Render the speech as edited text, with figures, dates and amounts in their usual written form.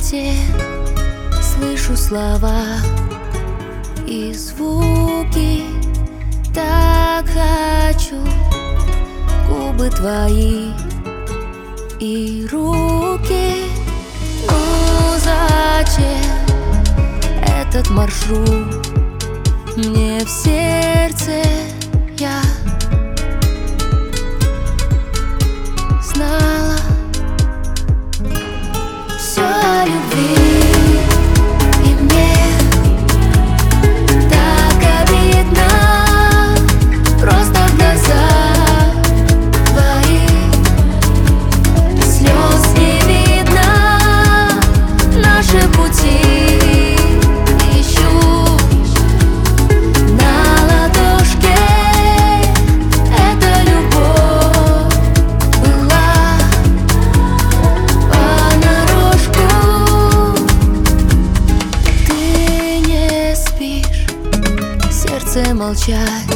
темноте слышу слова и звуки. Так хочу губы твои и руки. Ну зачем этот маршрут мне в сердце? Я знала все о любви, и мне так обидно. Просто в глазах твоих слез не видно. Наши пути ищу на ладошке. Эта любовь была понарошку. Ты не спишь, сердце молчать